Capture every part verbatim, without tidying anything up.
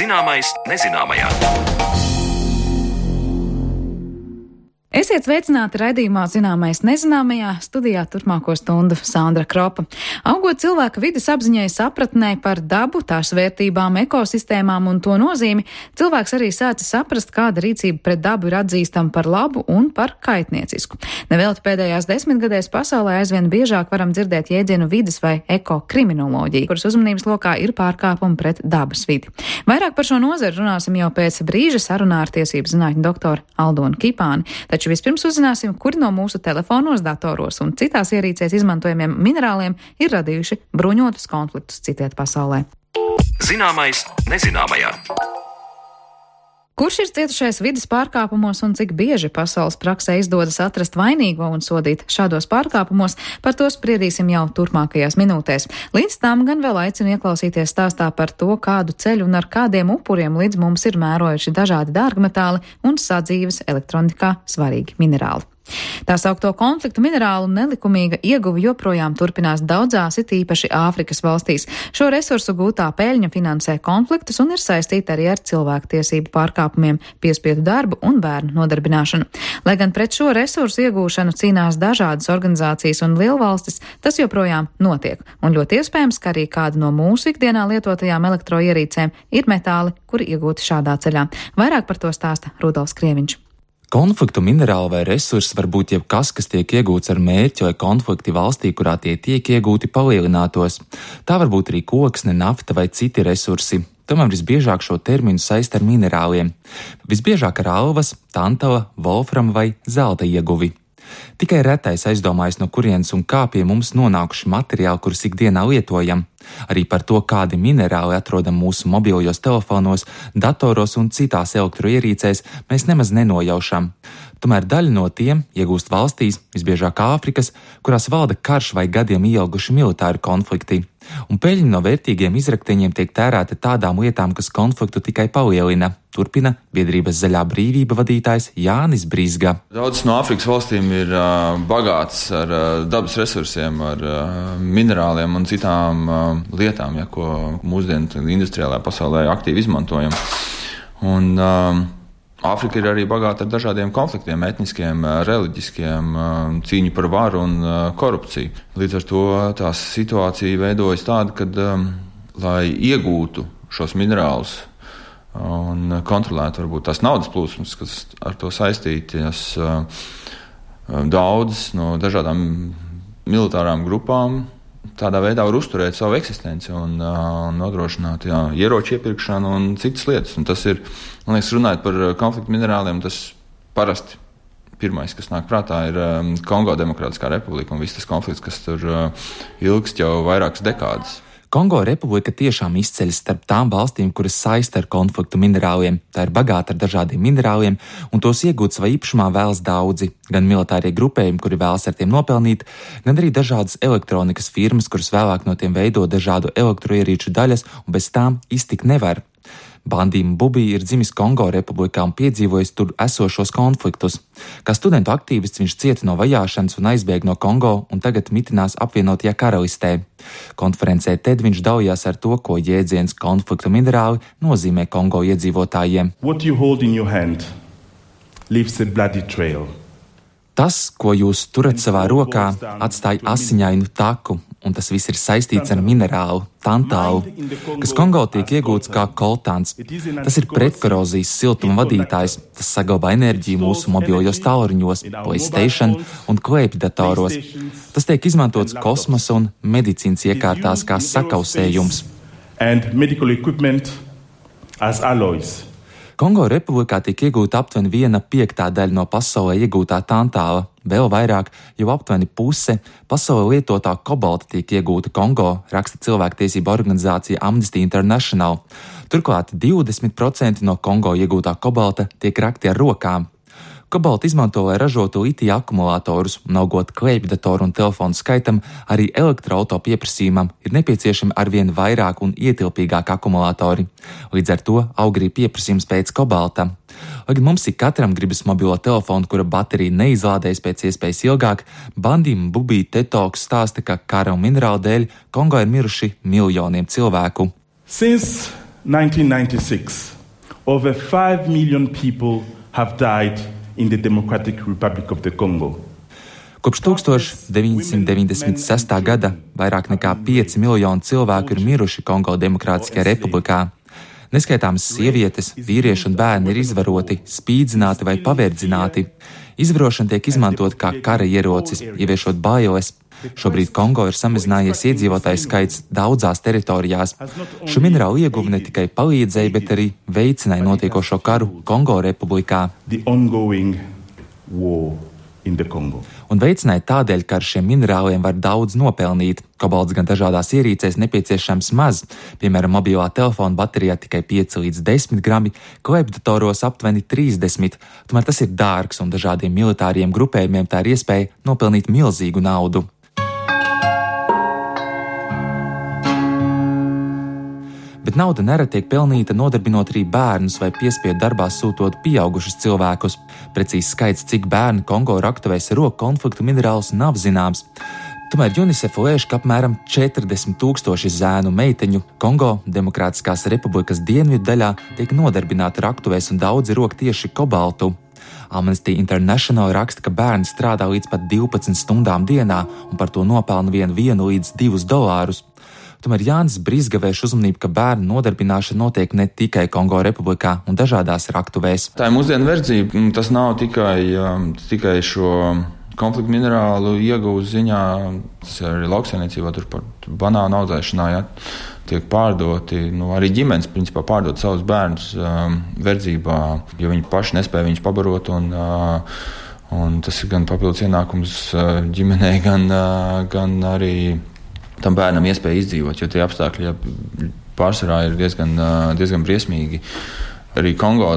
Zināmais nezināmajā. Esiet sveicināti raidījumā Zināmais nezināmajā, studijā turpmāko stundu Sandra Kropa. Augot cilvēka vides apziņai, sapratnē par dabu, tās vērtībām, ekosistēmām un to nozīmi, cilvēks arī sācis saprast, kāda rīcība pret dabu ir atzīstama par labu un par kaitniecisku. Nevelti pēdējās desmitgadēs pasaulē aizvien biežāk varam dzirdēt jēdzienu vides vai ekokriminoloģiju, kuras uzmanības lokā ir pārkāpumi pret dabas vidi. Vairāk par šo nozari runāsim jau pēc brīža sarunā ar tiesību zinātņu doktoru Aldonu Kipāni. Taču vispirms uzzināsim, kuri no mūsu telefonos, datoros un citās ierīcēs izmantojamiem minerāliem ir radījuši bruņotus konfliktus citiet pasaulē. Zināmais nezināmajā. Kurš ir cietušais vides pārkāpumos un cik bieži pasaules praksē izdodas atrast vainīgo un sodīt šādos pārkāpumos, par to spriedīsim jau turpmākajās minūtēs. Līdz tam gan vēl aicinu ieklausīties stāstā par to, kādu ceļu un ar kādiem upuriem līdz mums ir mērojuši dažādi dārgmetāli un sadzīves elektronikā svarīgi minerāli. Tā saukto konfliktu minerālu nelikumīga ieguva joprojām turpinās daudzās, it īpaši Āfrikas valstīs. Šo resursu gūtā peļņa finansē konfliktus un ir saistīta arī ar cilvēktiesību pārkāpumiem, piespiedu darbu un bērnu nodarbināšanu. Lai gan pret šo resursu iegūšanu cīnās dažādas organizācijas un lielvalstis, tas joprojām notiek. Un ļoti iespējams, ka arī kāda no mūsu ikdienā lietotajām elektroierīcēm ir metāli, kuri iegūti šādā ceļā. Vairāk par to stāsta Rudolfs Krieviņš. Konfliktu minerāli vai resursi var būt jebkas, kas tiek iegūts ar mērķi, lai konflikti valstī, kurā tie tiek iegūti, palielinātos. Tā var būt arī koksne, nafta vai citi resursi. Tomēr visbiežāk šo terminu saist ar minerāliem. Visbiežāk ar alvas, tantala, volframa vai zelta ieguvi. Tikai retais aizdomājas, no kurienes un kā pie mums nonākuši materiāli, kurus ikdienā lietojam. Arī par to, kādi minerāli atrodam mūsu mobilos telefonos, datoros un citās elektroierīcēs, mēs nemaz nenojaušam. Tomēr daļa no tiem iegūst valstīs, visbiežāk Āfrikas, kurās valda karš vai gadiem ilguši militāri konflikti. Un peļņa no vērtīgiem izrakteņiem tiek tērēta tādām lietām, kas konfliktu tikai palielina. Turpina biedrības Zaļā brīvība vadītājs Jānis Brizga. Daudzas no Āfrikas valstīm ir uh, bagātas ar uh, dabas resursiem, ar uh, minerāliem un citām uh, lietām, ja, ko mūsdienu industriālajā pasaulē aktīvi izmantojam. Un uh, Āfrika ir arī bagāta ar dažādiem konfliktiem, etniskiem, reliģiskiem, cīņu par varu un korupciju. Līdz ar to tā situācija veidojas tāda, ka, lai iegūtu šos minerālus un kontrolētu varbūt tās naudas plūsmas, kas ar to saistītas, daudzas no dažādām militārām grupām tādā veidā var uzturēt savu eksistenci un uh, nodrošināt jā, ieroču iepirkšanu un citas lietas. Un tas ir, man liekas, runājot par konfliktu minerāliem, tas parasti pirmais, kas nāk prātā, ir um, Kongo Demokrātiskā republika un viss tas konflikts, kas tur uh, ilgst jau vairākas dekādas. Kongo republika tiešām izceļas starp tām valstīm, kuras saista ar konfliktu minerāliem. Tā ir bagāta ar dažādiem minerāliem, un tos iegūt savā īpašumā vēlas daudzi. Gan militārie grupējumi, kuri vēlas ar tiem nopelnīt, gan arī dažādas elektronikas firmas, kuras vēlāk no tiem veido dažādu elektroierīču daļas, un bez tām iztikt nevar. Bandi Mbubi ir dzimis Kongo republikā un piedzīvojis tur esošos konfliktus. Kā studentu aktīvists viņš cieta no vajāšanas un aizbēga no Kongo un tagad mitinās apvienotajā karalistē. Konferencē TED viņš dalījās ar to, ko jēdziens konfliktu minerāli nozīmē Kongo iedzīvotājiem. What you hold in your hand leaves a bloody trail. Tas, ko jūs turat savā rokā, atstāja asiņainu taku, un tas viss ir saistīts ar minerālu, tantālu, kas Kongo tiek iegūts kā koltāns. Tas ir pretkorozijas siltuma vadītājs, tas saglabā enerģiju mūsu mobilos tālruņos, PlayStation un klēpjdatoros. Tas tiek izmantots kosmosa un medicīnas iekārtās kā sakausējums. And medical equipment as alloys. Kongo republikā tiek iegūta aptuveni viena piektā daļa no pasaulē iegūtā tantāla. Vēl vairāk, jo aptuveni puse pasaulē lietotā kobalta tiek iegūta Kongo, raksta cilvēktiesība organizācija Amnesty International. Turklāt divdesmit procenti no Kongo iegūtā kobalta tiek rakti ar rokām. Kobaltu izmanto, lai ražotu litija akumulatorus, un augot klēpjdatoru un telefonu skaitam, arī elektroauto pieprasījumam ir nepieciešami arvien vairāk un ietilpīgāk akumulatori. Līdz ar to aug arī pieprasījums pēc kobalta. Lai gan mums ik katram gribas mobilo telefonu, kura baterija neizlādējas pēc iespējas ilgāk, Bandi Mbubi Tetoks stāsta, ka kara un minerālu dēļ Kongo ir miruši miljoniem cilvēku. Since nineteen ninety-six, over five million people have died in the Democratic Republic of the Congo. Kopš tūkstoš deviņsimt deviņdesmit sestā gada vairāk nekā pieci miljoni cilvēku ir miruši Kongo Demokrātiskajā republikā. Neskaitāmas sievietes, vīrieši un bērni ir izvaroti, spīdzināti vai paverdzināti. Izvarošana tiek izmantot kā kara ierocis, ieviešot bailes. Šobrīd Kongo ir samazinājies iedzīvotāju skaits daudzās teritorijās. Šo minerālu ieguve ne tikai palīdzēja, bet arī veicināja notiekošo karu Kongo republikā. Un veicināja tādēļ, ka ar šiem minerāliem var daudz nopelnīt. Kobalts gan dažādās ierīcēs nepieciešams maz, piemēram, mobilā telefona baterijā tikai pieci līdz desmit grami, klēpjdatoros aptuveni trīsdesmit. Tomēr tas ir dārgs un dažādiem militāriem grupējumiem tā ir iespēja nopelnīt milzīgu naudu. Bet nauda nereti tiek pelnīta nodarbinot arī bērnus vai piespiedu darbā sūtot pieaugušus cilvēkus. Precīzi skaits, cik bērni Kongo raktuvēs roku konfliktu minerālus, nav zināms. Tomēr UNICEF lēš, ka apmēram četrdesmit tūkstoši zēnu meiteņu Kongo Demokrātiskās republikas dienvidu daļā tiek nodarbināti raktuvēs un daudzi rok tieši kobaltu. Amnesty International raksta, ka bērni strādā līdz pat divpadsmit stundām dienā un par to nopelna vien vienu līdz divus dolārus. Tomēr Jānis Brizga vērš uzmanību, ka bērnu nodarbināšana notiek ne tikai Kongo republikā un dažādās raktuvēs. Tā ir mūsdienu verdzība. Tas nav tikai, tikai šo konfliktu minerālu iegūst ziņā, tas ir arī lauksaimniecībā, tur par banānu audzēšanā, ja, tiek pārdoti, nu, arī ģimenes principā pārdot savus bērnus um, verdzībā, jo viņi paši nespēja viņus pabarot, un, uh, un tas ir gan papildus ienākums uh, ģimenei, gan, uh, gan arī tam bērnam iespēja izdzīvot, jo tie apstākļi ja, pārsvarā ir diezgan, uh, diezgan briesmīgi. Arī Kongo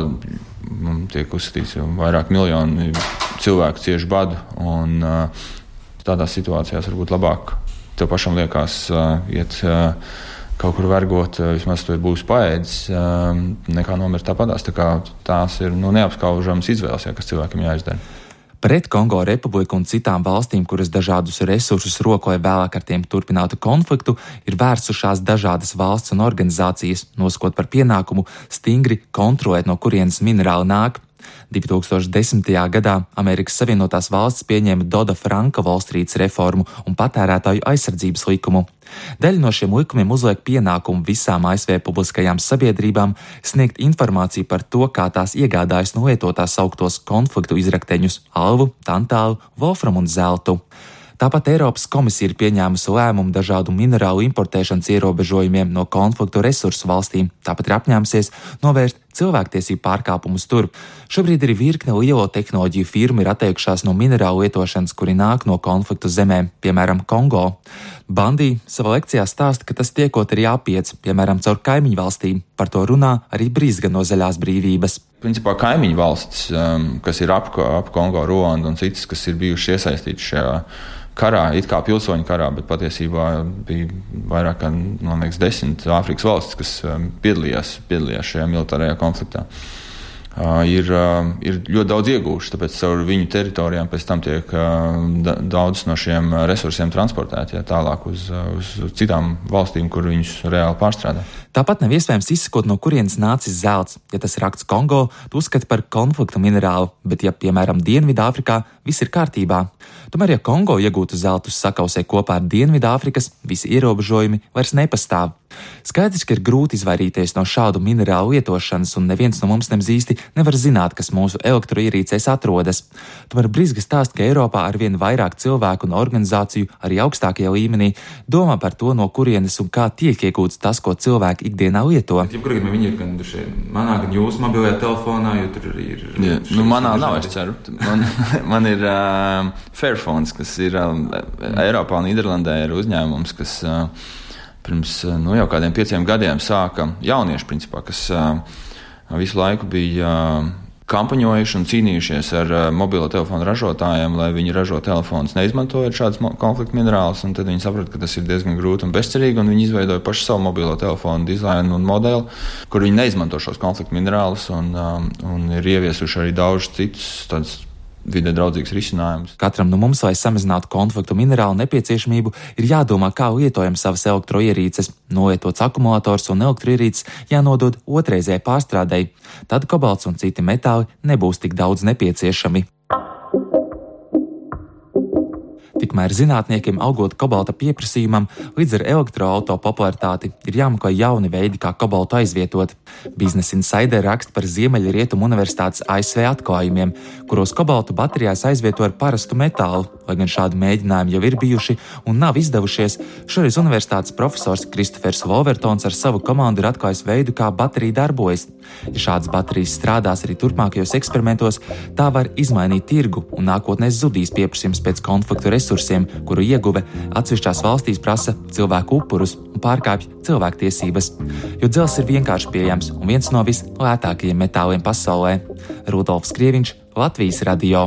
tiek uzskatīts, jo vairāk miljoni cilvēku cieši badu, un uh, tādās situācijās varbūt labāk tev pašam liekas uh, iet uh, kaut kur vergot, uh, vismaz tu būs paēdis, uh, nekā nomirt tāpatās. Tā kā tās ir nu, neapskaužamas izvēles, ja, kas cilvēkam jāizdara. Pret Kongo republiku un citām valstīm, kuras dažādus resursus roko, lai vēlāk ar tiem turpinātu konfliktu, ir vērsušās dažādas valsts un organizācijas, nosakot par pienākumu stingri kontrolēt, no kurienes minerāli nāk. divi tūkstoši desmitajā gadā Amerikas Savienotās valstis pieņēma Doda-Franka Volstrītas reformu un patērētāju aizsardzības likumu. Daļa no šiem likumiem uzliek pienākumu visām A S V publiskajām sabiedrībām sniegt informāciju par to, kā tās iegādājas no lietotās sauktos konfliktu izrakteņus – alvu, tantālu, volframu un zeltu. Tāpat Eiropas komisija ir pieņēmusi lēmumu dažādu minerālu importēšanas ierobežojumiem no konfliktu resursu valstīm, tāpat ir apņēmusies novērst cilvēktiesību pārkāpumus tur. Šobrīd arī virkne lielo tehnoloģiju firmu ir atteikušās no minerālu lietošanas, kuri nāk no konfliktu zemēm, piemēram, Kongo. Bandī savā lekcijā stāsta, ka tas tiekot arī apiets, piemēram, caur kaimiņu valstīm. Par to runā arī Brizga no Zaļās brīvības. Principā kaimiņu valstis, kas ir ap, ap Kongo, Ruandu un citas, kas ir bijuši iesaistīti šajā karā, it kā pilsoņu karā, bet patiesībā bija vairāk kā, man liekas, desmit Āfrikas valstis, kas piedalījās, piedalījās šajā militārajā konfliktā. Uh, ir, uh, ir ļoti daudz iegūši, tāpēc caur viņu teritorijām pēc tam tiek uh, da, daudz no šiem resursiem transportēti ja, tālāk uz, uz citām valstīm, kur viņus reāli pārstrādā. Tāpat nav iespējams izsekot, no kurienes nācis zelts. Ja tas ir rakts Kongo, tu uzskati par konfliktu minerālu, bet ja, piemēram, Dienvidāfrikā, viss ir kārtībā. Tomēr, ja Kongo iegūtu zeltus sakausē kopā ar Dienvidāfrikas, visi ierobežojumi vairs nepastāv. Skaidrs, ka ir grūti izvairīties no šādu minerālu lietošanas, un neviens no mums nemaz īsti nevar zināt, kas mūsu elektroierīcēs atrodas. Tomēr Brizga stāsta, ka Eiropā arvien vairāk cilvēku un organizāciju arī augstākajā līmenī domā par to, no kurienes un kā tiek iegūts tas, ko cilvēki ikdienā lieto. Jebkurā gadījumā viņi ir gan šeit, manā, gan jūsu mobilajā telefonā, jo tur arī ir... Jā, nu manā nav, es ceru. Man, man ir uh, Fairphones, kas ir uh, Eiropā un Nīderlandē ir uzņēmums, kas... Uh, Pirms nu, jau kādiem pieciem gadiem sāka jaunieši, principā, kas uh, visu laiku bija uh, kampaņojuši un cīnījušies ar uh, mobilo telefonu ražotājiem, lai viņi ražo telefonus neizmantojot šādus konfliktu minerālus, un tad viņi saprata, ka tas ir diezgan grūti un bezcerīgi, un viņi izveidoja pašu savu mobilo telefonu dizainu un modeli, kur viņi neizmanto šos konfliktu minerālus, un, um, un ir ieviesuši arī daudz citus tādus vidē draudzīgs risinājums. Katram no mums, lai samazinātu konfliktu minerālu nepieciešamību, ir jādomā, kā lietojam savas elektroierīces. Nolietots akumulators un elektroierīces jānodod otrreizēji pārstrādei. Tad kobalts un citi metāli nebūs tik daudz nepieciešami. Tikmēr zinātniekiem, augot kobalta pieprasījumam, līdz ar elektroauto popularitāti, ir jāmeklē jauni veidi, kā kobaltu aizvietot. Business Insider raksta par Ziemeļa Rietumu Universitātes A S V atklājumiem, kuros kobaltu baterijās aizvieto ar parastu metālu. Lai gan šādi mēģinājumi jau ir bijuši un nav izdevušies, šoreiz universitātes profesors Kristofers Wolvertons ar savu komandu ir atklājis veidu, kā baterija darbojas. Ja šādas baterijas strādās arī turpmākajos eksperimentos, tā var izmainīt tirgu un nākotnē zudīs pieprasījums pēc konfliktu resursiem, kuru ieguve atsevišķās valstīs prasa cilvēku upurus un pārkāpj cilvēktiesības. Jo dzelzs ir vienkārši pieejams un viens no vislētākajiem metāliem pasaulē. Rudolfs Krieviņš, Latvijas radio.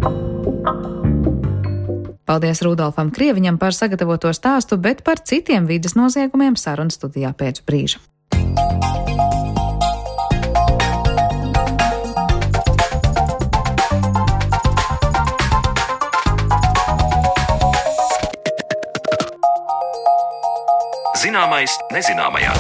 Paldies Rudolfam Krieviņam par sagatavoto stāstu, bet par citiem vides noziegumiem sarunu studijā pēc brīža. Zināmais nezināmajā.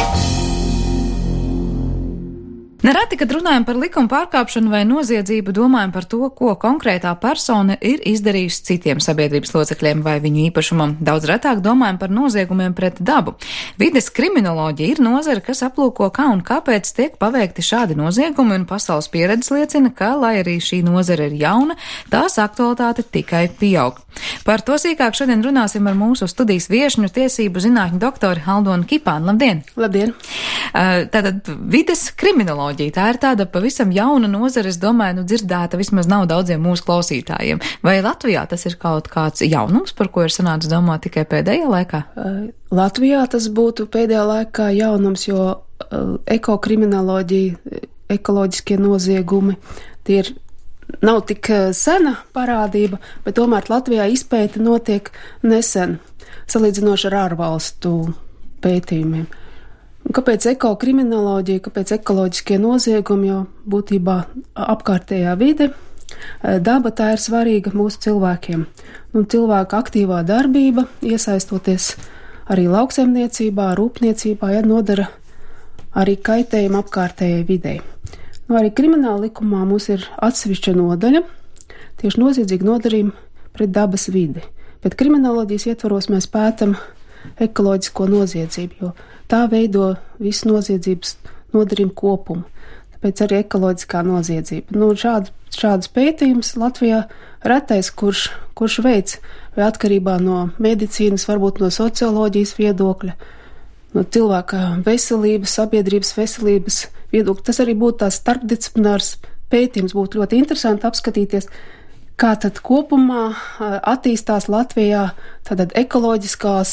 Nereti, kad runājam par likuma pārkāpšanu vai noziedzību, domājam par to, ko konkrētā persona ir izdarījusi citiem sabiedrības locekļiem vai viņu īpašumam. Daudz retāk domājam par noziegumiem pret dabu. Vides kriminoloģija ir nozare, kas aplūko, kā un kāpēc tiek paveikti šādi noziegumi, un pasaules pieredze liecina, ka, lai arī šī nozare ir jauna, tās aktualitāte tikai pieaug. Par to sīkāk šodien runāsim ar mūsu studijas viešņu, tiesību zinātņu doktori Aldonu Kipānu. Labdien! Labdien! Tātad vides kriminoloģija. Tā ir tāda pavisam jauna nozare, es domāju, nu dzirdēta vismaz nav daudziem mūsu klausītājiem. Vai Latvijā tas ir kaut kāds jaunums, par ko ir sanācis domāt tikai pēdējā laikā? Latvijā tas būtu pēdējā laikā jaunums, jo ekokriminoloģija, ekoloģiskie noziegumi, tie ir, nav tik sena parādība, bet tomēr Latvijā izpēta notiek nesen, salīdzinoši ar ārvalstu pētījumiem. Un kāpēc ekokriminoloģija, kāpēc ekoloģiskie noziegumi, jo būtībā apkārtējā vide, daba tā ir svarīga mūsu cilvēkiem. Un cilvēka aktīvā darbība, iesaistoties arī lauksaimniecībā, rūpniecībā, ja nodara arī kaitējumu apkārtējai videi. Nu, arī krimināla likumā mums ir atsevišķa nodaļa, tieši noziedzīga nodarījuma pret dabas vidi. Bet kriminoloģijas ietvaros mēs pētam ekoloģisko noziedzību, jo tā veido visu noziedzības nodarījumu kopumu. Tāpēc arī ekoloģiskā noziedzība. Nu, šād, šādus pētījumus Latvijā retais, kurš, kurš veids, vai atkarībā no medicīnas, varbūt no socioloģijas viedokļa, no cilvēka veselības, sabiedrības veselības viedokļa. Tas arī būtu tās starpdisciplinārs pētījums, būtu ļoti interesanti apskatīties, kā tad kopumā attīstās Latvijā tātad ekoloģiskās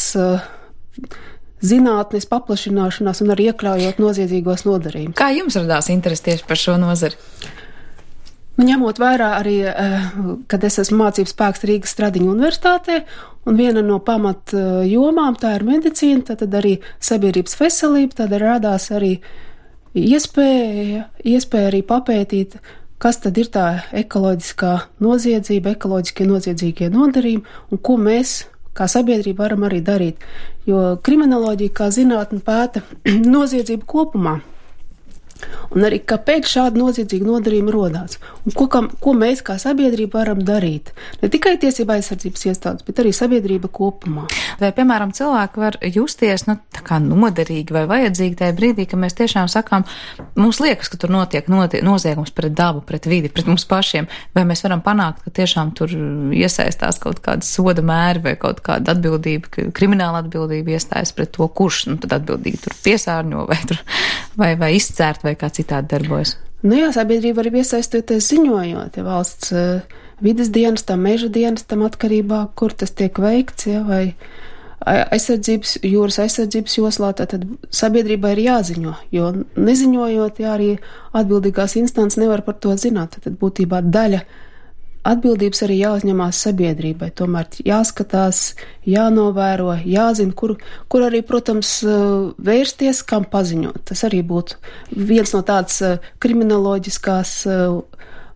zinātnes paplašināšanās un arī iekļaujot noziedzīgos nodarījumus. Kā jums radās interesi tieši par šo nozari? Nu, ņemot vērā arī, kad es esmu mācības spēks Rīgas Stradiņu universitātē, un viena no pamat jomām tā ir medicīna, tad arī sabiedrības veselība, tad radās arī iespēja, iespēja arī papētīt, kas tad ir tā ekoloģiskā noziedzība, ekoloģiskie noziedzīgie nodarījumi un ko mēs kā sabiedrība varam arī darīt. Jo kriminoloģija kā zinātne pēta noziedzību kopumā. Un arī kāpēc šādi noziedzīgi nodarījumi rodās. Un ko, kam, ko mēs kā sabiedrība varam darīt. Ne tikai tiesība aizsardzības iestādes, bet arī sabiedrība kopumā. Vai, piemēram, cilvēki var justies nu, tā kā noderīgi vai vajadzīgi tajā brīdī, ka mēs tiešām sakām, mums liekas, ka tur notiek, notiek noziegums pret dabu, pret vidi, pret mums pašiem. Vai mēs varam panākt, ka tiešām tur iesaistās kaut kāda soda mēri vai kaut kāda atbildība, krimināla atbildība iestājas pret to, kurš nu, tad atbildīgi tur piesārņo vai, tur, vai, vai izcērt vai kā citādi darbojas? Nu jā, sabiedrība var iesaistoties ziņojot, ja valsts uh, vides dienestam, meža dienestam atkarībā, kur tas tiek veikts, ja, vai aizsardzības, jūras aizsardzības joslā, tad sabiedrībai ir jāziņo, jo neziņojot, ja arī atbildīgās instances nevar par to zināt, tad būtībā daļa atbildības arī jāuzņemās sabiedrībai, tomēr jāskatās, jānovēro, jāzina, kur, kur arī, protams, vērsties, kam paziņot. Tas arī būtu viens no tāds kriminoloģiskās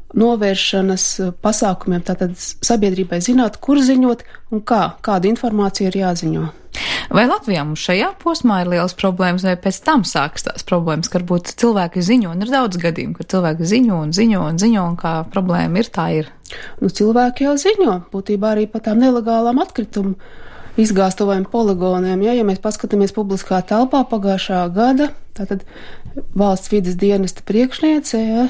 novēršanas pasākumiem, tātad sabiedrībai zināt, kur ziņot un kā, kādu informāciju ir jāziņo. Vai Latvijā mums šajā posmā ir lielas problēmas, vai pēc tam sākas tās problēmas, ka varbūt cilvēki ziņo, un ir daudz gadījumu, ka cilvēki ziņo un ziņo un ziņo, un kā problēma ir, tā ir? Nu, cilvēki jau ziņo, būtībā arī par tām nelegālām atkritumu izgāstuvajiem poligoniem. Ja, ja mēs paskatāmies publiskā telpā pagājušā gada, tātad valsts vides dienesta priekšniece, ja,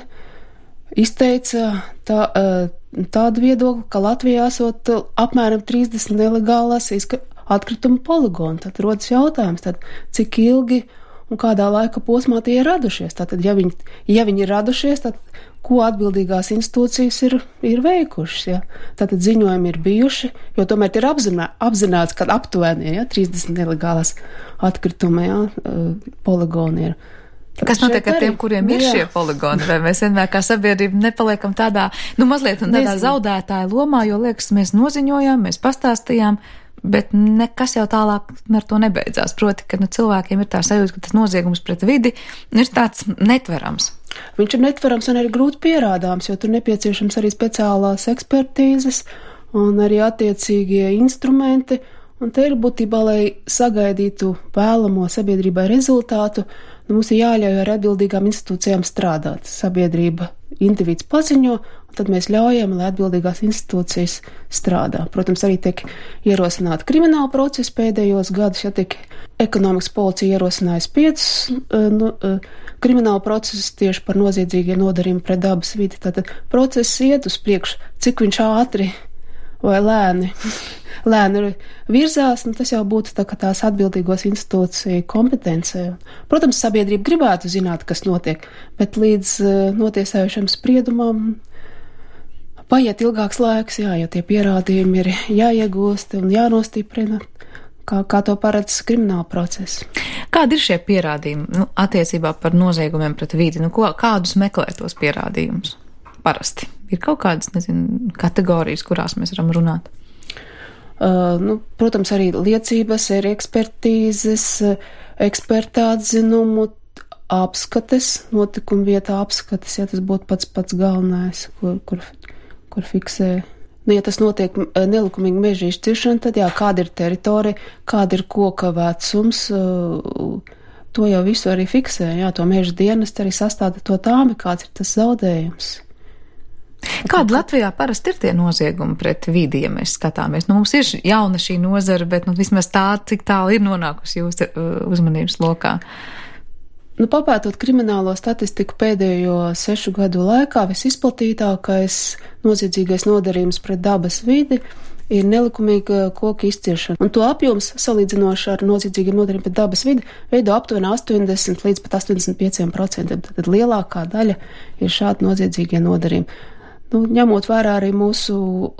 izteica tā, tādu viedokli, ka Latvijā esot apmēram trīsdesmit nelegālās atkritumu poligonu. Tad rodas jautājums, tad cik ilgi un kādā laika posmā tie ir radušies. Tātad, ja viņi, ja viņi ir radušies, tad ko atbildīgās institūcijas ir, ir veikušas. Ja? Tātad ziņojumi ir bijuši, jo tomēr ir apzinā, apzināts, ka aptuveni ja, trīsdesmit nelegālās atkrituma ja, poligoni ir. Kas notiek ar tiem, kuriem ir jā. šie poligoni? Vai mēs vienmēr kā sabiedrība nepaliekam tādā, nu mazliet tādā Nezinu. zaudētāja lomā, jo liekas, mēs noziņojām, mēs pastāstījām, bet nekas jau tālāk ar to nebeidzās. Proti, ka nu, cilvēkiem ir tā sajūta, ka tas noziegums pret vidi ir tāds netverams. Viņš ir netverams un arī grūti pierādāms, jo tur nepieciešams arī speciālās ekspertīzes un arī attiecīgie instrumenti. Un te ir būtībā, lai sagaidītu vēlamo sabiedrībai rezultātu, nu, mums ir jāļauj ar atbildīgām institūcijām strādāt. Sabiedrība individs paziņo, un tad mēs ļaujam, lai atbildīgās institūcijas strādā. Protams, arī tiek ierosināta krimināla procesa pēdējos gadus, ja tiek ekonomikas policija ierosinājusi piecus nu, krimināla procesus tieši par noziedzīgiem nodarījumiem pret dabas vidi. Tātad process iet uz priekšu, cik viņš ātri vai lēni, lēni virzās, nu, tas jau būtu tā, tās atbildīgos institūciju kompetencē. Protams, sabiedrība gribētu zināt, kas notiek, bet līdz uh, notiesājušam spriedumam paiet ilgāks laiks, jā, jo tie pierādījumi ir jāiegūst un jānostiprina, kā, kā to paredz krimināla procesa. Kādi ir šie pierādījumi nu, attiecībā par noziegumiem pret vidi? Nu, ko, kādus meklē tos pierādījumus? Parasti. Ir kaut kādas, nezinu, kategorijas, kurās mēs varam runāt? Uh, nu, protams, arī liecības, ir ekspertīzes, eksperta atzinumu, apskates, notikuma vietā apskates, ja tas būtu pats pats galvenais, kur, kur, kur fiksē. Nu, ja tas notiek nelikumīgi meža izciršana, tad jā, kāda ir teritorija, kāda ir koka vecums, uh, to jau visu arī fiksē, jā, to meža dienestu arī sastāda to tāmi, kāds ir tas zaudējums. Kāda Latvijā parasti ir tie noziegumi pret vidi, ja mēs skatāmies? Nu, mums ir jauna šī nozara, bet nu, vismaz tā, cik tālu ir nonākusi jūsu uzmanības lokā. Nu, papētot kriminālo statistiku pēdējo sešu gadu laikā, visizplatītākais noziedzīgais nodarījums pret dabas vidi ir nelikumīga koka izciršana. Un to apjoms, salīdzinoši ar noziedzīgiem nodarījumiem pret dabas vidi, veido aptuveni astoņdesmit līdz pat astoņdesmit pieci procenti. Tad lielākā daļa ir šādi noziedzīgie nodarījumi. Nu, ņemot vērā arī mūsu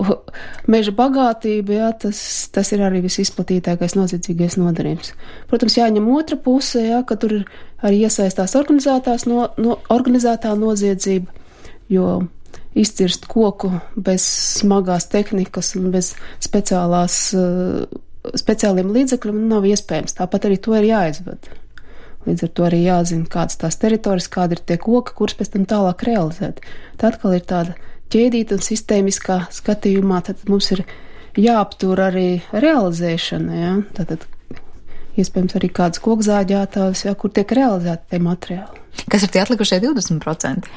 meža bagātību, jā, tas, tas ir arī visizplatītākais noziedzīgais nodarījums. Protams, jāņem otra puse, jā, ka tur ir arī iesaistās organizētās no, no, organizētā noziedzība, jo izcirst koku bez smagās tehnikas un bez speciālās, speciāliem līdzekļiem nav iespējams. Tāpat arī to ir jāizved. Līdz ar to arī jāzina, kādas tās teritorijas, kāda ir tie koki, kurus pēc tam tālāk realizēt. Tā atkal ir tāda ķēdīta un sistēmiskā skatījumā, tad mums ir jāaptur arī realizēšana, ja? Tātad iespējams arī kādas kokzāģētājs, ja, kur tiek realizēti tie materiāli. Kas ir tie atlikušie divdesmit procenti?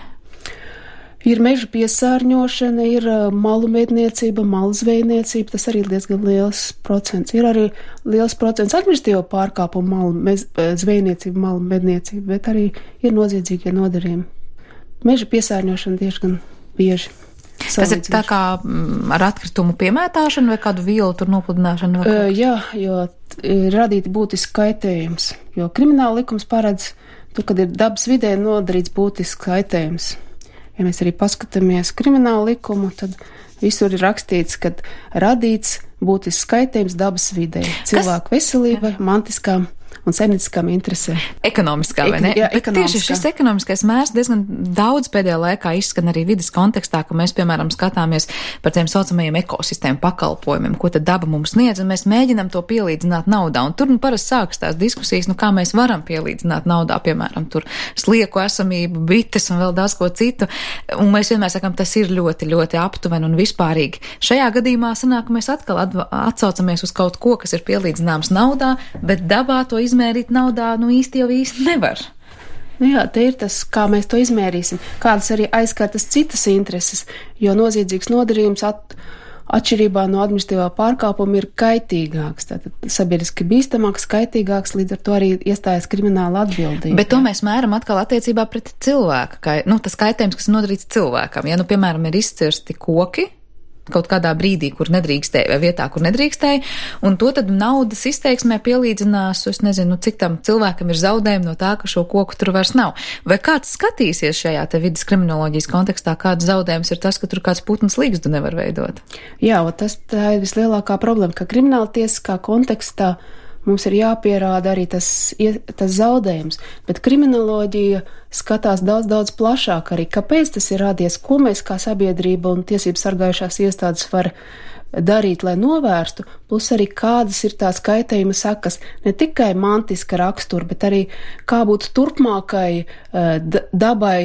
Ir meža piesārņošana, ir malu medniecība, malu zvejniecība, tas arī ir diezgan liels procents. Ir arī liels procents administratīvo pārkāpumu, malu mez, zvejniecība, malu medniecība, bet arī ir noziedzīgie nodarījumi. Meža piesārņošana diezgan bieži. Tas ir tā kā ar atkritumu piemētāšanu vai kādu vielu tur nopludināšanu? Uh, jā, jo ir radīti būtisks kaitējums, jo krimināla likums paredz, tur, kad ir dabas vidē nodarīts būtisks kaitējums. Ja mēs arī paskatāmies kriminālu likumu, tad visur ir rakstīts, ka radīts būtisks kaitējums dabas vidē, cilvēku veselībai, mantiskām un saimnieciskām interesēm. Ekonomiskā, vai ne? Jā, Bet tieši šis ekonomiskais mērs diezgan daudz pēdējā laikā izskan arī vidas kontekstā, ka mēs, piemēram, skatāmies par tiem saucamajiem ekosistēmu pakalpojumiem, ko tad daba mums sniedz, un mēs mēģinam to pielīdzināt naudā. Un tur nu parasti sākas tās diskusijas, nu kā mēs varam pielīdzināt naudā, piemēram, tur slieku esamību, bites un vēl daudz ko citu. Un mēs vienmēr sakām, tas ir ļoti, ļoti aptuveni un vispārīgi. Šajā gadījumā sanāk, ka mēs atkal atsaucamies uz kaut ko, kas ir pielīdzināms naudā, bet dabā to izmērīt naudā, nu īsti jau īsti nevar. Nu jā, te ir tas, kā mēs to izmērīsim, kādas arī aizskartas citas intereses, jo noziedzīgs nodarījums at, atšķirībā no administratīvā pārkāpuma ir kaitīgāks, tātad sabiedriski bīstamāks, kaitīgāks, līdz ar to arī iestājas krimināla atbildība. Bet to mēs mēram atkal attiecībā pret cilvēku, ka, nu, tas kaitējums, kas ir nodarīts cilvēkam. Ja, nu, piemēram, ir izcirsti koki kaut kādā brīdī, kur nedrīkstēja, vai vietā, kur nedrīkstēja, un to tad naudas izteiksmē pielīdzinās, es nezinu, cik tam cilvēkam ir zaudējumi no tā, ka šo koku tur vairs nav. Vai kāds skatīsies šajā te vidas kriminoloģijas kontekstā, kāds zaudējums ir tas, ka tur kāds putns līgstu nevar veidot? Jā, tas tā ir vislielākā problēma, ka krimināla tiesiskā kontekstā mums ir jāpierāda arī tas, tas zaudējums, bet kriminoloģija skatās daudz, daudz plašāk arī, kāpēc tas ir radies, ko mēs kā sabiedrība un tiesības sargājušās iestādes var darīt, lai novērstu, plus arī kādas ir tās kaitējuma sekas, ne tikai mantiska rakstura, bet arī kā būtu turpmākai dabai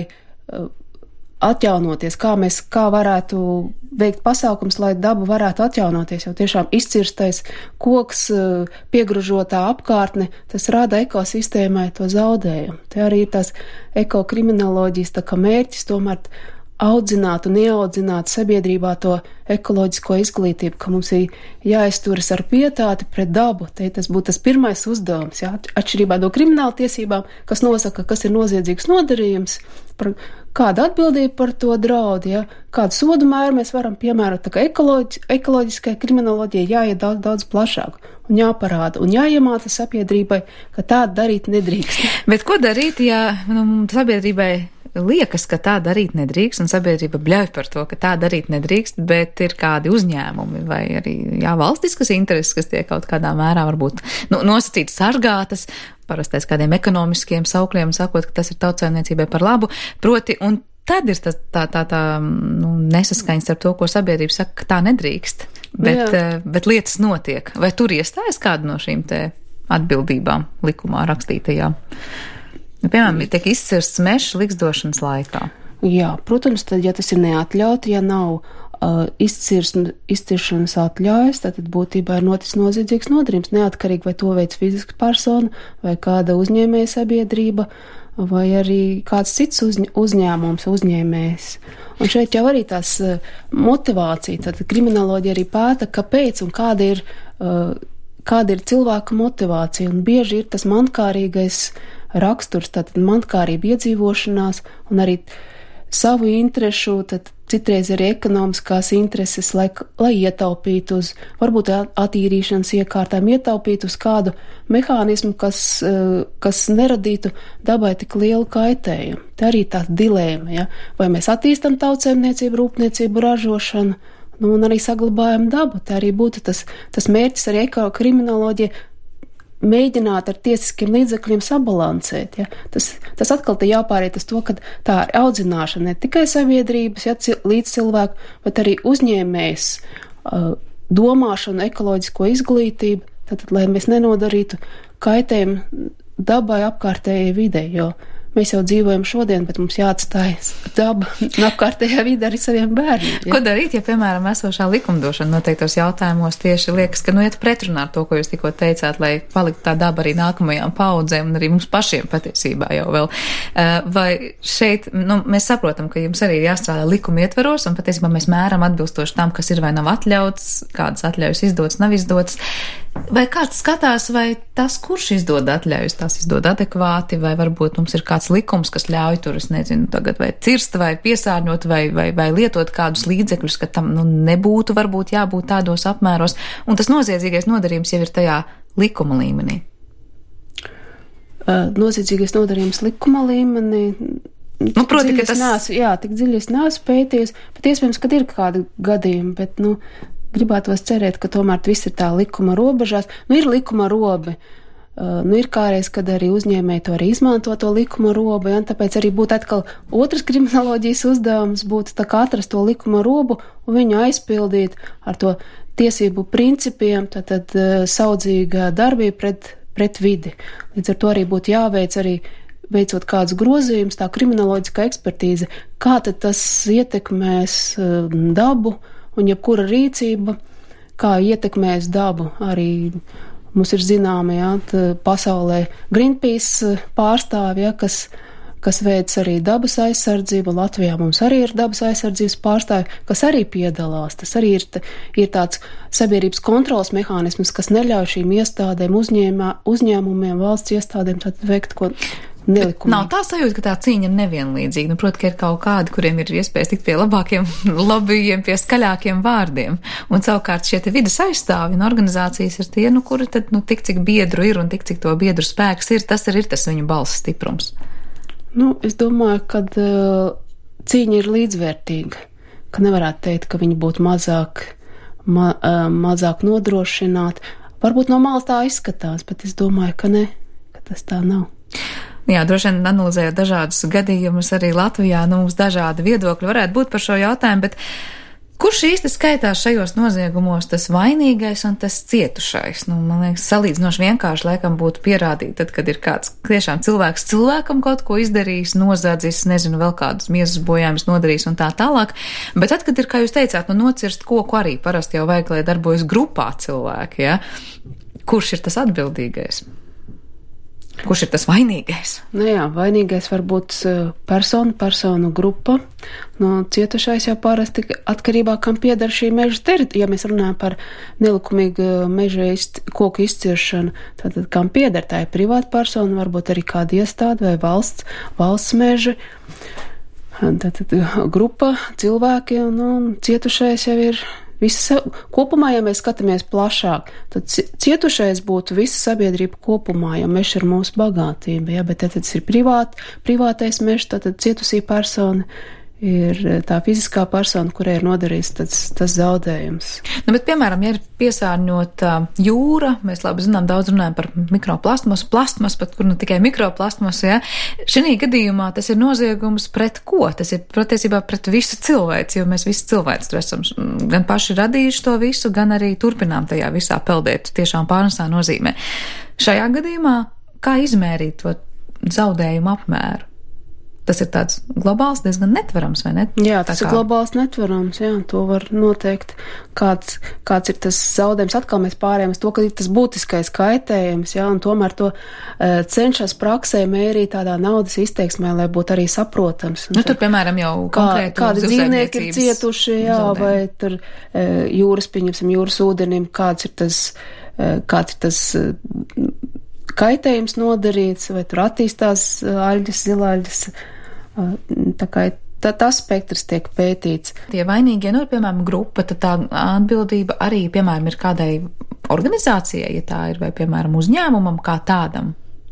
atjaunoties, kā mēs, kā varētu veikt pasākums, lai daba varētu atjaunoties, jo tiešām izcirstais koks, piegružotā apkārtne, tas rada ekosistēmai to zaudējumu. Te arī ir tās ekokriminoloģijas tā kā mērķis tomēr audzināt un ieaudzināt sabiedrībā to ekoloģisko izglītību, ka mums ir jāizturas ar pietāti pret dabu. Te tas būtu tas pirmais uzdevums, jā, atšķirībā no krimināla tiesībām, kas nosaka, kas ir noziedzīgs nodarījums, par kāda atbildība par to draud, jā, kādu sodu mēru mēs varam piemērot, tā kā ekoloģi, ekoloģiskai kriminoloģijai jāiet daudz, daudz plašāk un jāparāda un jāiemāca sabiedrībai, ka tā darīt nedrīkst. Bet ko darīt, ja nu, sabiedrībai liekas, ka tā darīt nedrīkst, un sabiedrība bļauj par to, ka tā darīt nedrīkst, bet ir kādi uzņēmumi vai arī jā, valstiskas intereses, kas tiek kaut kādā mērā varbūt nu, nosacīti sargātas, parastais kādiem ekonomiskiem saukļiem, sakot, ka tas ir tautsaimniecībai par labu, proti, un tad ir tas, tā, tā, tā nu, nesaskaņas ar to, ko sabiedrība saka, ka tā nedrīkst, bet, bet lietas notiek. Vai tur iestājas kāda no šīm te atbildībām likumā rakstītajām? Piemēram, tiek izcirsts mežs likstošanas laikā. Jā, protams, tad, ja tas ir neatļauti, ja nav uh, izciršanas atļaujas, tad būtībā ir noticis noziedzīgs nodarījums, neatkarīgi vai to veids fiziska persona, vai kāda uzņēmēja sabiedrība, vai arī kāds cits uzņ uzņēmums, uzņēmējs. Un šeit jau arī tās uh, motivācija, tad kriminoloģija arī pēta, kāpēc un kāda ir, uh, kāda ir cilvēka motivācija, un bieži ir tas mankārīgais raksturs, tātad mantkārība iedzīvošanās un arī savu interešu, tad citreiz arī ekonomiskās intereses, lai, lai ietaupītu uz, varbūt attīrīšanas iekārtām, ietaupītu uz kādu mehānismu, kas, kas neradītu dabai tik lielu kaitējumu. Tā arī tā dilēma, ja? Vai mēs attīstam tautsaimniecību, rūpniecību, ražošanu, nu, un arī saglabājam dabu. Tā arī būtu tas, tas mērķis arī ekokriminoloģija, mēģināt ar tiesiskiem līdzekļiem sabalansēt. Ja? Tas, tas atkal te jāpāriet uz to, ka tā ir audzināšana ne tikai sabiedrības, ja, līdz cilvēku, bet arī uzņēmējs uh, domāšanu, ekoloģisko izglītību, tad, lai mēs nenodarītu kaitējumu dabai apkārtējai videi, jo mēs jau dzīvojam šodien, bet mums jāatstājas daba un apkārtējā vide arī saviem bērniem. Ja? Ko darīt, ja, piemēram, esošā likumdošana noteiktos jautājumos tieši liekas, ka nu iet pretrunā ar to, ko jūs tikko teicāt, lai paliktu tā daba arī nākamajām paudzēm un arī mums pašiem patiesībā jau vēl. Vai šeit, nu, mēs saprotam, ka jums arī ir jāstrādā likuma ietveros un patiesībā mēs mēram atbilstoši tam, kas ir vai nav atļauts, kādas atļaujas izdotas, nav izdotas. Vai kāds skatās, vai tas, kurš izdod atļaujas, tās izdod adekvāti, vai varbūt mums ir kāds likums, kas ļauj tur, es nezinu, tagad vai cirst, vai piesārņot, vai, vai, vai lietot kādus līdzekļus, ka tam nu, nebūtu varbūt jābūt tādos apmēros, un tas noziedzīgais nodarījums jau ir tajā likuma līmenī. Uh, noziedzīgais nodarījums likuma līmenī. Nu, proti, ka tas... Neesmu, jā, tik dziļi es neesmu pēties, bet iespējams, ka ir kādi gadījumi, bet, nu, gribētos cerēt, ka tomēr viss ir tā likuma robežās. Nu, ir likuma robe, Nu, ir kādreiz, kad arī uzņēmēji to arī izmanto to likuma robu, ja, un tāpēc arī būtu atkal otrs kriminoloģijas uzdevums, būtu tā kā atrast to likuma robu un viņu aizpildīt ar to tiesību principiem, tātad saudzīga darbība pret, pret vidi. Līdz ar to arī būtu jāveic arī veicot kādus grozījumus, tā kriminoloģiskā ekspertīze, kā tad tas ietekmēs dabu un jebkura rīcība, kā ietekmēs dabu arī. Mums ir zināma, jā, pasaulē Greenpeace pārstāvi, jā, kas, kas veic arī dabas aizsardzību. Latvijā mums arī ir dabas aizsardzības pārstāvi, kas arī piedalās. Tas arī ir, ir tāds sabiedrības kontrols mehānisms, kas neļauj šīm iestādēm, uzņēmā, uzņēmumiem, valsts iestādēm tad veikt ko nelikumīgi. Nav tā sajūta, ka tā cīņa ir nevienlīdzīga. Nu, proti, ka ir kaut kādi, kuriem ir iespējas tikt pie labākiem lobbyiem, pie skaļākiem vārdiem. Un savukārt šie te vidas aizstāvi un organizācijas ir tie, nu, kuri tad, nu, tik cik biedru ir un tik cik to biedru spēks ir, tas arī ir tas viņu balss stiprums. Nu, es domāju, ka uh, cīņa ir līdzvērtīga, ka nevarētu teikt, ka viņi būtu mazāk, ma, uh, mazāk nodrošināti. Varbūt no malas tā izskatās, bet es domāju, ka ne, ka tas tā nav. Jā, droši vien analizējot dažādus gadījumus arī Latvijā, nu, mums dažādi viedokļi varētu būt par šo jautājumu, bet kurš īsti skaitās šajos noziegumos tas vainīgais un tas cietušais? Nu, man liekas, salīdzinoši vienkārši laikam būtu pierādīt, tad, kad ir kāds tiešām cilvēks cilvēkam kaut ko izdarījis, nozadzis, nezinu, vēl kādus miesas bojājumus nodarījis un tā tālāk. Bet tad, kad ir, kā jūs teicāt, nu, nocirst koku arī parasti jau vajag, lai darbojas grupā cilvēki, ja? Kurš ir tas atbildīgais? Kurš ir tas vainīgais? Nu jā, vainīgais var būt persona, personu grupa. No cietušais jau parasti atkarībā, kam pieder šī meža teritorija. Ja mēs runājam par nelikumīgu meža izc- koku izciršanu, tad kam pieder, tā ir privāta persona, varbūt arī kāda iestāde vai valsts, valsts meži. Tad grupa, cilvēki, un, un cietušais jau ir visa, kopumā, ja mēs skatāmies plašāk, tad cietušais būtu visa sabiedrība kopumā, jo mežs ir mūsu bagātība, ja, bet tad tas ir privāt, privātais mežs, tad cietusī persona ir tā fiziskā persona, kurai ir nodarīts tas, tas zaudējums. Nu, bet, piemēram, ja ir piesārņota jūra, mēs labi zinām, daudz runājam par mikroplastmasu, plastmasu, pat kur ne tikai mikroplastmasu, ja, šī gadījumā tas ir noziegums pret ko? Tas ir patiesībā pret visu cilvēci, jo mēs visi cilvēci esam gan paši radījuši to visu, gan arī turpinām tajā visā peldēt tiešām pārnesā nozīmē. Šajā gadījumā, kā izmērīt to zaudējumu apmēru? Tas ir tāds globāls, diezgan netverams, vai ne? Jā, tas kā... ir globāls netverams, jā, to var noteikt, kāds, kāds ir tas zaudējums. Atkal mēs pārējām uz to, ka ir tas būtiskais kaitējums, jā, un tomēr to uh, cenšas praksē mērīt tādā naudas izteiksmē, lai būtu arī saprotams. Nu, tur, piemēram, jau konkrēti kā, kādi dzīvnieki ir cietuši, jā, zaudējumi. Vai tur uh, jūras, pieņemsim, jūras ūdenim, kāds ir tas, uh, kāds ir tas uh, kaitējums nodarīts, vai tur attīstās uh, aļģes, zilaļģes. Tā kā tā, tas spektrs tiek pētīts. Tie vainīgie, nu, ir, piemēram, grupa, tad tā atbildība arī, piemēram, ir kādai organizācijai, ja tā ir, vai, piemēram, uzņēmumam kā tādam,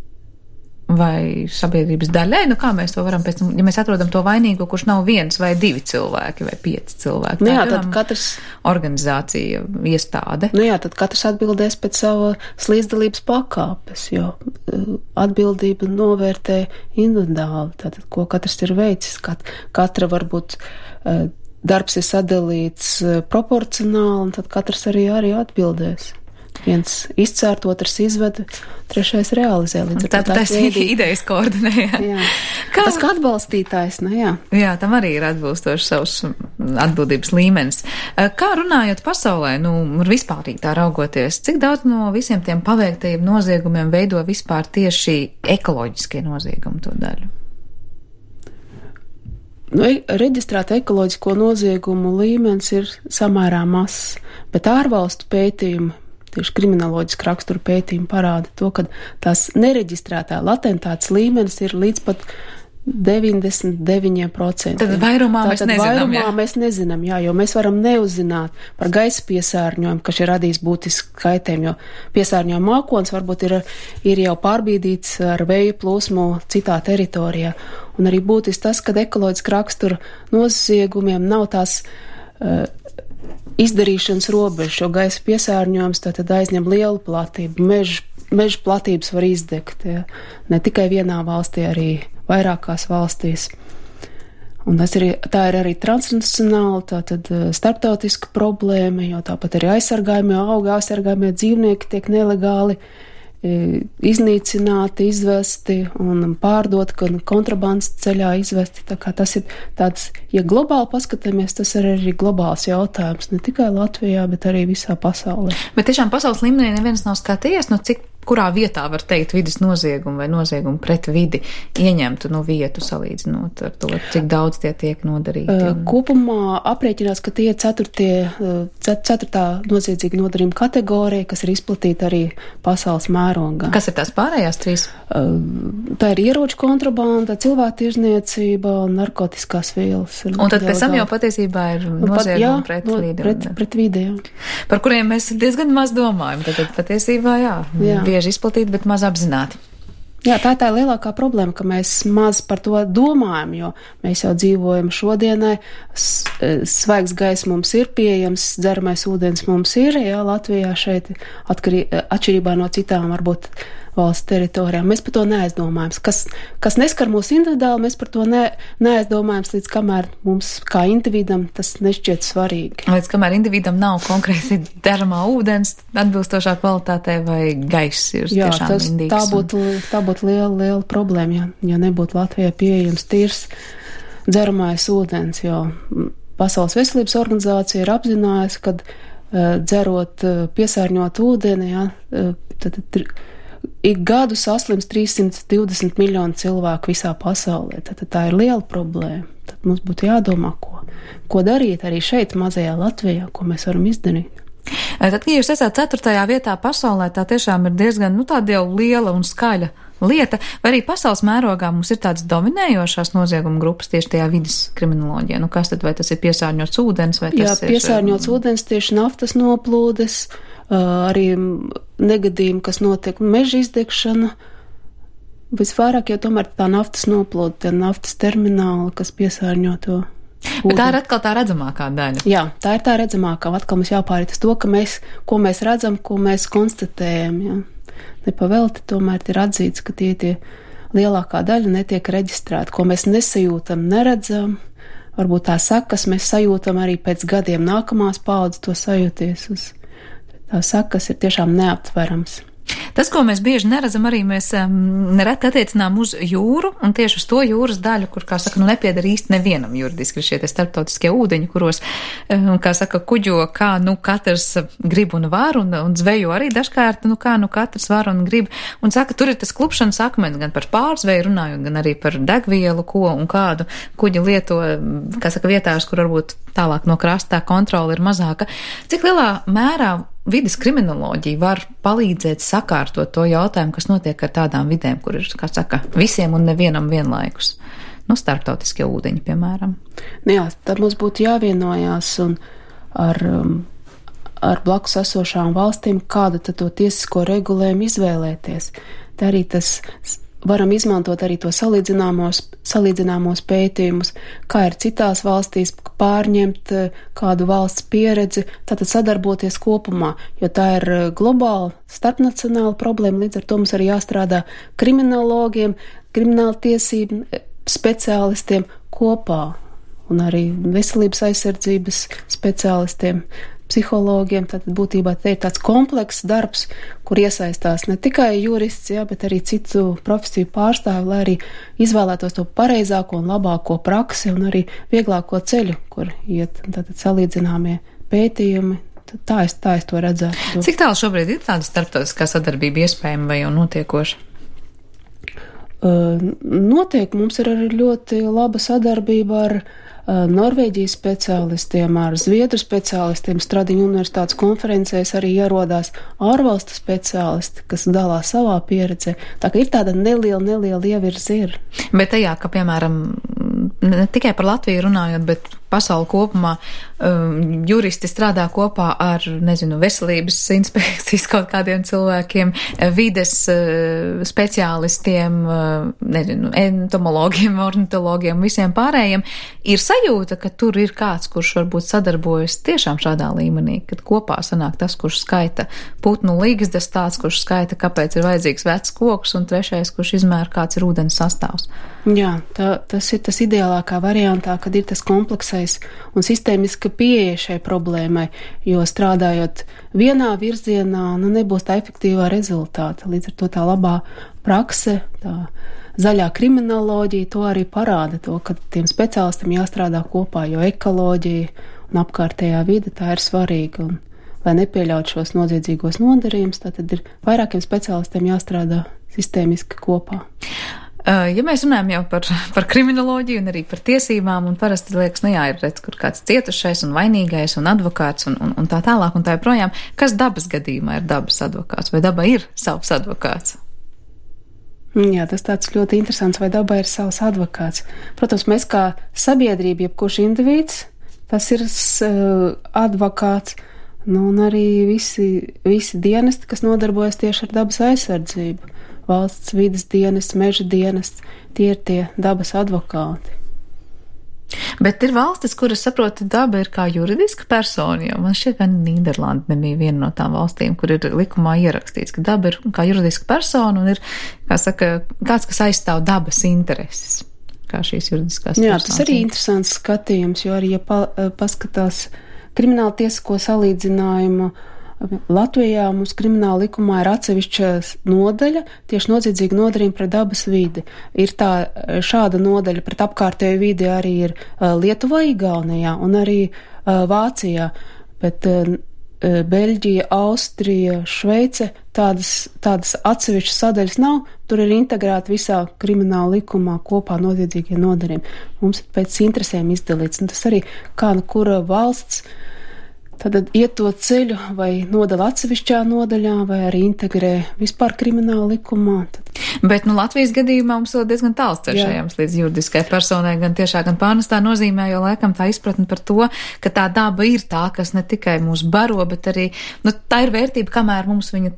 vai sabiedrības daļai, nu, kā mēs to varam pēc tam, ja mēs atrodam to vainīgo, kurš nav viens vai divi cilvēki, vai pieci cilvēki. Nu jā, tā, tad katrs organizācija, iestāde. Nu jā, tad katrs atbildēs pēc sava līdzdalības pakāpes, jo atbildība novērtē individuāli, tātad, ko katrs ir veicis. Kat, katra varbūt darbs ir sadalīts proporcionāli, un tad katrs arī, arī atbildēs. Viens izcērt, otrs izved, trešais realizē. Līdz tā, tas ir idejas koordinē. Jā. Jā. Kā... Tas kā atbalstītājs, nu jā. Jā, tam arī ir atbilstoši savs atbildības līmenis. Kā runājot pasaulē, nu, vispārīgi tā raugoties, cik daudz no visiem tiem paveiktajiem noziegumiem veido vispār tieši ekoloģiskie noziegumi to daļu? Nu, reģistrēta ekoloģisko noziegumu līmenis ir samērā mazs, bet ārvalstu pētījumi, tieši kriminoloģiski rakstura pētījumi parāda to, ka tās nereģistrētā latentāts līmenis ir līdz pat deviņdesmit deviņi procenti. Tad vairumā mēs nezinām, vairumā jā? mēs nezinām, jā, jo mēs varam neuzzināt par gaisa piesārņojumu, kas ir radījis būtisku kaitējumu, jo piesārņojuma mākonis varbūt ir, ir jau pārbīdīts ar vēja plūsmu citā teritorijā. Un arī būtiski tas, ka ekoloģiski rakstura noziegumiem nav tās uh, izdarīšanas robežu, jo gaisa piesārņojums tātad aizņem lielu platību. Meža, meža platības var izdegt, ja. Ne tikai vienā valstī, arī vairākās valstīs. Un tas ir, tā ir arī transnacionāla, tātad starptautiska problēma, jo tāpat arī aizsargājumie augi, aizsargājumie dzīvnieki tiek nelegāli iznīcināti, izvesti un pārdot, gan kontrabandas ceļā izvesti. Tā kā tas ir tāds, ja globāli paskatāmies, tas ir arī globāls jautājums, ne tikai Latvijā, bet arī visā pasaulē. Bet tiešām pasaules līmenī neviens nav skatījies, no cik kurā vietā var teikt vidas noziegumu vai noziegumu pret vidi ieņemtu no vietu salīdzinot ar to, cik daudz tie tiek nodarīti? Un... Kopumā aprēķinās, ka tie ceturtie, ceturtā noziedzīga nodarījuma kategorija, kas ir izplatīta arī pasaules mērogā. Kas ir tās pārējās trīs? Tā ir ieroču kontrabanda, cilvēktirzniecība un narkotiskās vielas. Un tad pēc tam jau patiesībā ir noziegumi pret no, vidi. Pret, pret vidi, jā. Par kuriem mēs diezgan maz domājam. Tad patiesībā jā. jā. Bieži izplatīti, bet maz apzināti. Jā, tā ir tā lielākā problēma, ka mēs maz par to domājam, jo mēs jau dzīvojam šodienai, svaigs gaiss mums ir pieejams, dzeramais ūdens mums ir, jā, Latvijā šeit atkarī, atšķirībā no citām varbūt valsts teritorijām. Mēs par to neaizdomājam. Kas, kas neskar mūs individuāli, mēs par to ne, neaizdomājam, līdz kamēr mums kā individam tas nešķiet svarīgi. Līdz kamēr individam nav konkrēti dzeramā ūdens atbilstošā kvalitātē vai gaiss ir jā, tiešām tas, indīgs. Tā būtu, tā būtu liela, liela problēma, ja, ja nebūtu Latvijai pieejams tīrs dzeramais ūdens, jo Pasaules veselības organizācija ir apzinājusi, ka uh, dzerot uh, piesārņot ūdeni, ja, uh, tad, tad ik gadu saslims trīs simti divdesmit miljoni cilvēku visā pasaulē. Tad, tad tā ir liela problēma. Tad mums būtu jādomā, ko, ko darīt arī šeit, mazajā Latvijā, ko mēs varam izdarīt. Tad, ja jūs esat ceturtajā vietā pasaulē, tā tiešām ir diezgan, nu, tāda jau liela un skaļa lieta, vai arī pasaules mērogā mums ir tādas dominējošās nozieguma grupas tieši tajā vidas kriminoloģijā? Nu, kas tad, vai tas ir piesārņots ūdens, vai tas Jā, ir... Jā, piesārņots ūdens, tieši naftas noplūdes, arī negadījumi, kas notiek, meža izdegšana. Visvairāk jau tomēr tā naftas noplūde, tie naftas termināli, kas piesārņo to ūdeni. Bet tā ir atkal tā redzamākā daļa. Jā, tā ir tā redzamākā. Atkal mums jāpāriet uz to, ka mēs, ko mēs redzam, ko mēs konstatējam. Jā. Nepavelti tomēr ir atzīts, ka tie tie lielākā daļa netiek reģistrēta, ko mēs nesajūtam, neredzam. Varbūt tā sakas mēs sajūtam arī pēc gadiem nākamās paudzes to sajūties. Uz, tā sakas ir tiešām neaptverams. Tas, ko mēs bieži neredzam, arī mēs um, nereti attiecinām uz jūru, un tieši uz to jūras daļu, kur, kā saka, nu nepieder īsti nevienam juridiski šie te starptautiskie ūdeņi, kuros, um, kā saka, kuģo, kā nu katrs grib un var, un, un zvejo arī dažkārt, nu kā nu katrs var un grib, un saka, tur ir tas klupšanas akmens, gan par pārzveju runājot, gan arī par degvielu, ko un kādu kuģi lieto, kā saka, vietās, kur varbūt tālāk no krastā kontrola ir mazāka. Cik lielā mērā vides kriminoloģija var palīdzēt sakārtot to jautājumu, kas notiek ar tādām vidēm, kur ir, kā saka, visiem un nevienam vienlaikus? Nu, starptautiskie ūdeņi, piemēram. Jā, tad mums būtu jāvienojās un ar, ar blakus esošām valstīm, kādu tad to tiesisko regulējumu izvēlēties. Tā arī tas varam izmantot arī to salīdzināmos, salīdzināmos pētījumus, kā ir citās valstīs, pārņemt kādu valsts pieredzi, tātad sadarboties kopumā, jo tā ir globāla, starpnacionāla problēma, līdz ar to mums arī jāstrādā kriminologiem, krimināla tiesību speciālistiem kopā, un arī veselības aizsardzības speciālistiem, psihologiem, tātad būtībā te ir tāds komplekss darbs, kur iesaistās ne tikai jurists, jā, bet arī citu profesiju pārstāvi, lai arī izvēlētos to pareizāko un labāko praksi un arī vieglāko ceļu, kur iet tātad salīdzināmie pētījumi. Tā es, tā es to redzētu. Cik tālu šobrīd ir tāda starptautiskā sadarbība iespējama vai jau notiekoša? Uh, notiek, mums ir arī ļoti laba sadarbība ar Norvēģijas speciālistiem, ar Zviedru speciālistiem. Stradiņu universitātes konferencēs arī ierodās ārvalstu speciālisti, kas dalās savā pieredzē. Tā ka ir tāda neliela, neliela ievirza ir. Bet tajā, ka, piemēram, ne tikai par Latviju runājot, bet pasauli kopumā um, juristi strādā kopā ar, nezinu, veselības inspekcijas kaut kādiem cilvēkiem, vides uh, speciālistiem, uh, nezinu, entomologiem, ornitologiem, visiem pārējiem. Ir sajūta, ka tur ir kāds, kurš varbūt sadarbojas tiešām šādā līmenī, kad kopā sanāk tas, kurš skaita putnu līgzdas, tāds, kurš skaita, kāpēc ir vajadzīgs vecs koks, un trešais, kurš izmēra, kāds ir ūdens sastāvs. Jā, tā, tas ir tas ideālākā variantā, kad ir tas kompleksais un sistēmiska pieeja šai problēmai, jo strādājot vienā virzienā, nu nebūs tā efektīvā rezultāta. Līdz ar to tā labā prakse, tā zaļā kriminoloģija to arī parāda, to, ka tiem speciālistiem jāstrādā kopā, jo ekoloģija un apkārtējā vide tā ir svarīga. Un, lai nepieļaut šos noziedzīgos nodarījumus, tad ir vairākiem speciālistiem jāstrādā sistēmiski kopā. Ja mēs runājam jau par, par kriminoloģiju un arī par tiesībām, un parasti liekas, nu jā, ir redz, kur kāds cietušais un vainīgais un advokāts un, un, un tā tālāk un tā joprojām, kas dabas gadījumā ir dabas advokāts, vai daba ir savs advokāts? Jā, tas tāds ļoti interesants, vai dabā ir savs advokāts. Protams, mēs kā sabiedrība, jebkurš individs, tas ir uh, advokāts, nu un arī visi, visi dienesti, kas nodarbojas tieši ar dabas aizsardzību. Valsts vides dienests, meža dienests, tie ir tie dabas advokāti. Bet ir valstis, kuras saprot, daba ir kā juridiska persona, jo man šķiet, ka Nīderlanda nebija viena no tām valstīm, kur ir likumā ierakstīts, ka daba ir kā juridiska persona un ir, kā saka, kāds, kas aizstāv dabas intereses, kā šīs juridiskās personas. Jā, tas arī interesants skatījums, jo arī, ja pa, paskatās krimināla tiesisko salīdzinājumu, Latvijā mums krimināla likumā ir atsevišķa nodaļa tieši noziedzīga nodarījuma pret dabas vidi. Ir tā šāda nodaļa pret apkārtēju vidi arī ir uh, Lietuvā, Igaunijā un arī uh, Vācijā, bet uh, Beļģija, Austrija, Šveice tādas, tādas atsevišķas sadaļas nav. Tur ir integrēta visā krimināla likumā kopā noziedzīgie nodarījumi. Mums pēc interesēm izdalīts, un tas arī kā nu kura valsts tad iet to ceļu vai nodala atsevišķā nodaļā, vai arī integrē vispār krimināla likumā. Tad. Bet, nu, Latvijas gadījumā mums vēl diezgan tāls ceļš ejams līdz juridiskai personai, gan tiešā, gan pārnestā nozīmē, jo laikam tā izpratne par to, ka tā daba ir tā, kas ne tikai mūs baro, bet arī, nu, tā ir vērtība, kamēr mums viņa,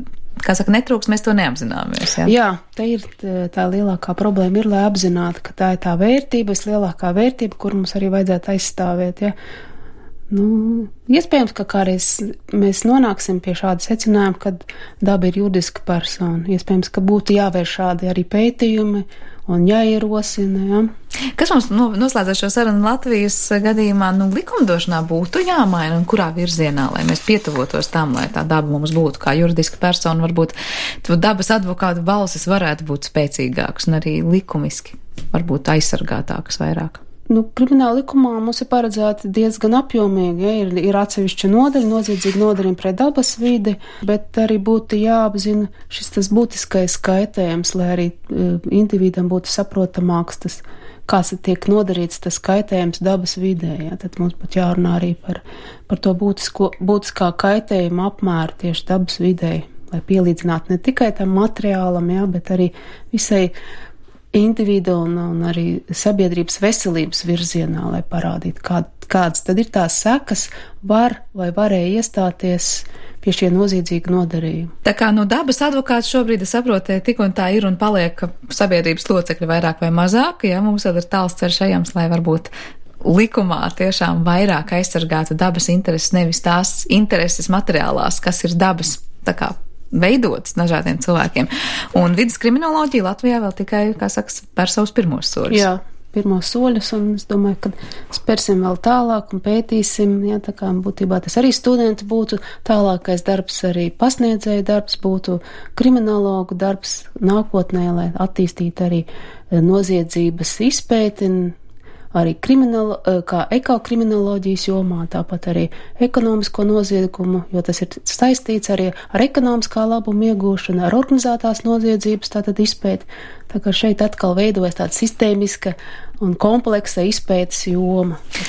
kā saka, netrūks, mēs to neapzināmies. Jā, jā tā ir tā lielākā problēma, ir, lai apzinātu, ka tā ir tā vērtība, vislielākā vērtība, kur mums arī vajadzētu aizstāvēt, jā. Nu, iespējams, ka kādreiz mēs nonāksim pie šāda secinājuma, kad daba ir juridiska persona. Iespējams, ka būtu jāvērš šādi arī pētījumi un jāierosina, jā. Kas mums noslēdzot šo sarunu Latvijas gadījumā, nu, likumdošanā būtu jāmaina un kurā virzienā, lai mēs pietuvotos tam, lai tā daba mums būtu kā juridiska persona, varbūt dabas advokātu balsis varētu būt spēcīgākas un arī likumiski varbūt aizsargātākas vairāk? Nu, krimināla likumā mums ir paredzēti diezgan apjomīgi, ja, ir, ir atsevišķa nodaļa, noziedzīga nodarījuma pret dabas vidi, bet arī būtu jāapzina šis tas būtiskais kaitējums, lai arī uh, individam būtu saprotamāks tas, kāds tiek nodarīts tas kaitējums dabas vidē, ja, tad mums būtu jārunā arī par, par to būtisko, būtiskā kaitējuma apmēru tieši dabas vidē, lai pielīdzinātu ne tikai tam materiālam, ja, bet arī visai individu un, un arī sabiedrības veselības virzienā, lai parādītu, kā, kādas tad ir tās sekas, var vai varēja iestāties pie šie noziedzīgi nodarījumi. Tā kā no dabas advokāts šobrīd, es saprotu, tik un tā ir un paliek sabiedrības locekļi vairāk vai mazāk, ja mums vēl ir tāls ceļš ejams, lai varbūt likumā tiešām vairāk aizsargātu dabas intereses, nevis tās intereses materiālās, kas ir dabas, tā kā veidotas dažādiem cilvēkiem. Un vidas kriminoloģija Latvijā vēl tikai, kā saka, spēr savus pirmos soļus. Jā, pirmos soļus, un es domāju, ka spērsim vēl tālāk un pētīsim, jā, tā kā būtībā tas arī studenti būtu tālākais darbs, arī pasniedzēja darbs būtu kriminologu darbs nākotnē, lai attīstītu arī noziedzības izpēti, arī krimināla, kā ekokriminoloģijas jomā, tāpat arī ekonomisko noziegumu, jo tas ir saistīts arī ar ekonomiskā labuma iegūšanu, ar organizētās noziedzības tātad izpēti. Tā kā šeit atkal veidojas tāda sistēmiska un kompleksa izpētes joma.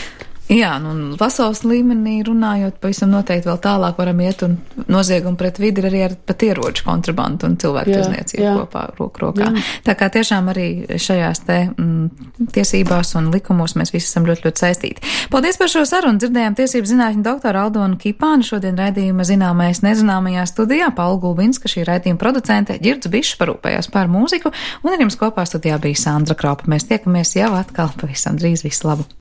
Jā, nu, pasaules līmenī runājot, pavisam noteikti vēl tālāk varam iet, un noziegumi pret vidi ir arī ar pat ieroču kontrabandu un cilvēku tirzniecību kopā roku rokā. Jā. Tā kā tiešām arī šajās te mm, tiesībās un likumos mēs visi esam ļoti, ļoti saistīti. Paldies par šo sarunu. Dzirdējām tiesību zinātņu doktoru Aldonu Kipāni, šodien raidījuma Zināmais nezināmajā studijā, Paula Gulbinska, šī raidījuma producente, Ģirds Bišs parūpējās par mūziku, un ar jums kopā studijā bija Sandra Kropa. Mēs tiekamies jau atkal pavisam drīz. Visu labu!